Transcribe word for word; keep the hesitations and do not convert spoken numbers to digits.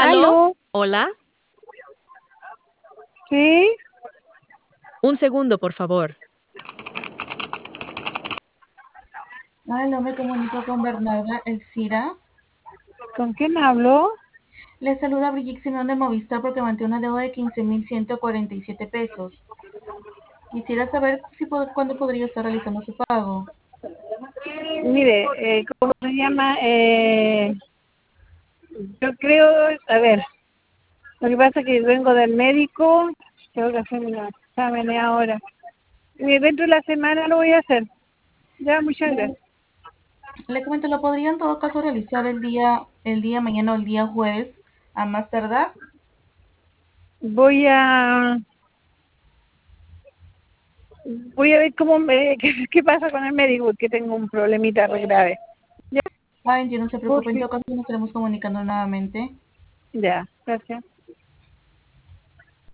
¿Aló? ¿Aló? ¿Hola? ¿Sí? Un segundo, por favor. Aló, me comunico con Bernarda Elcira. ¿Con quién hablo? Le saluda Brigitte Simón de Movistar porque mantiene una deuda de quince mil ciento cuarenta y siete pesos. Quisiera saber si pod- cuándo podría estar realizando su pago. Mire, eh, ¿cómo se llama? Eh, yo creo, a ver, lo que pasa es que vengo del médico, tengo que hacer unos exámenes ahora. Mire, dentro de la semana lo voy a hacer. Ya, muchas Le, gracias. le comento, lo podría en todo caso realizar el día, el día mañana o el día jueves, a más tardar. Voy a, voy a ver cómo me, qué, qué pasa con el médico, porque tengo un problemita re grave. Ya, Ah, entiendo, no se preocupe, en porque, todo caso nos estaremos comunicando nuevamente. ya, gracias.